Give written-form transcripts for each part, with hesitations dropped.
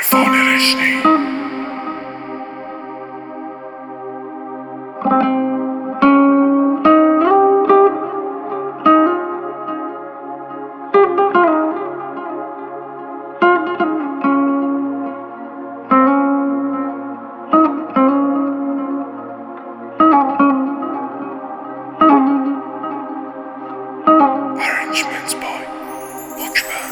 عرفان رشنی. Arrangements by Bookman.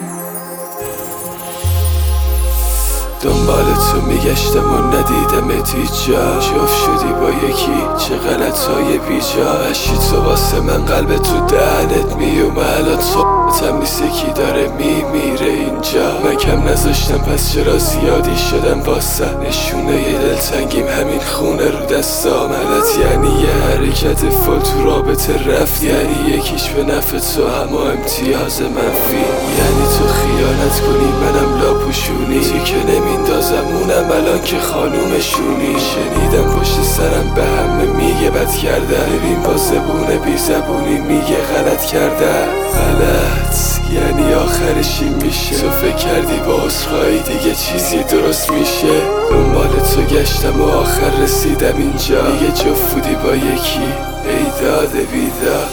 دنبال تو میگشتم و ندیدمت هیچ جا. جفت شدی با یکی، چه غلطهای بیجا. اشی تو واسه من قلب تو دهنت میومه. الان صحبتم نیست یکی داره میمیره اینجا. من کم نذاشتم پس چرا زیادی شدم واسه نشونه ی دلتنگیم همین خونه رو دستام. غلط یعنی یه حرکت فال تو رابطه رفت، یعنی یکیش به نفع تو اما امتیاز منفی. یعنی تو خیانت کنی منم لاپوشونی، تو که نمیندازم اونم الان که خانومشونی. شنیدم پشت سرم به همه میگه بد کرده، ببین با زبونه بی زبونی میگه غلط کرده. غلط یعنی آخرش این میشه. تو فکر کردی با عذرخواهی دیگه چیزی درست میشه. دنبال تو گشتم و آخر رسیدم اینجا. دیگه جفت بودی با یکی، ای داد بیداد.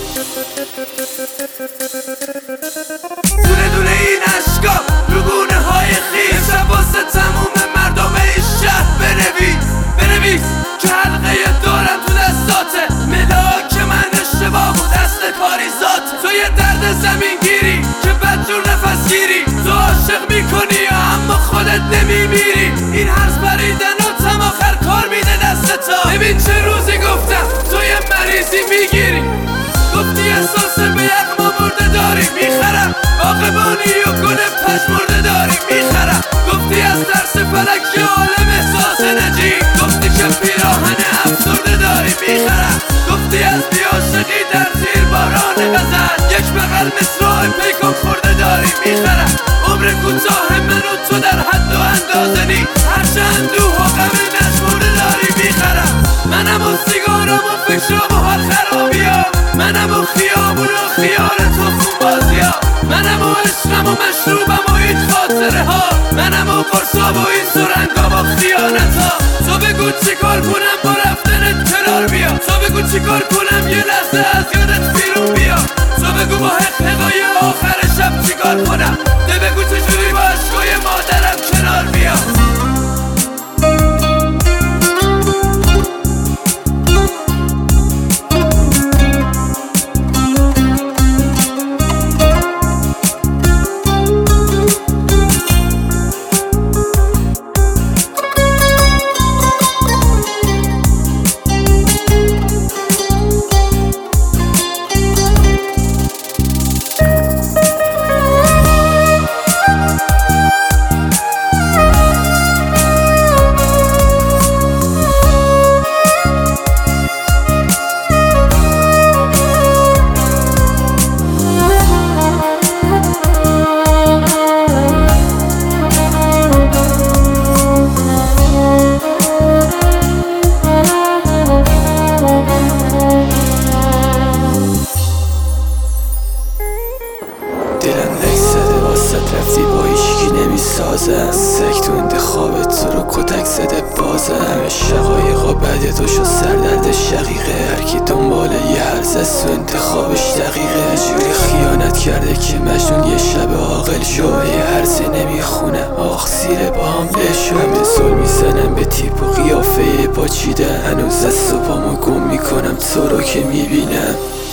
دونه دونه این عشقا رو گونه های خیز واسه تموم مردم این شهر بنویس که حلقه دارم تو دستاته. ملاک من اشتباه بود اصل کاری ذاته. تو یه درد زمین گیری که بدجور نفس گیری. تو عاشق میکنی اما خودت نمیمیری. این هرز بریدن و تم آخر کار میده دستتا. ببین چه روزی گفتم تو یه مریضی میگیری. گفتی احساس به یغما برده داری میخرم. باغبانی و گل پشمرده داری میخرم. گفتی از ترس فلک که عالم احساس نجی. گفتی که پیراهن افسرده داری میخرم. گفتی از بیعاشقی در زیر باران غزل یک بغل مصرع پیکان خورده داری میخرم. عمر کوتاه من و تو در حد و اندازه نی. هرچه اندوه و غم نشمرده داری میخرم. منم و سیگارم و فکرام و حال خرابیام. منم و خیابون و خیال تو خونبازی ها. منم و عشقم و مشروبم و این خاطره ها. منم و قرصاب و این سرنگا و خیانت ها. تو بگو چی کار کنم با رفتنت کنار بیا. تو بگو چی کار کنم یه لحظه از یادت بیرون بیا. تو بگو با حقهای آخر شب چی کار کنم. تو بگو چجوری با عشقای مادرم کنار بیا. رفتی با ایشکی نمیسازم. سگ تو انتخابت تو رو کتک زده بازم. همه شقایقا بعد تو شد سردرد شقیقه. هرکی دنبال یه هرز از تو انتخابش دقیقه. جوری خیانت کرده که مجنون یه شب عاقل شو. یه هرزه نمیخونه آخ زیر با هم بشو. همه زل میزنم به تیپ و قیافه با چیدن. هنوز از صبحامو گم میکنم تو رو که میبینم.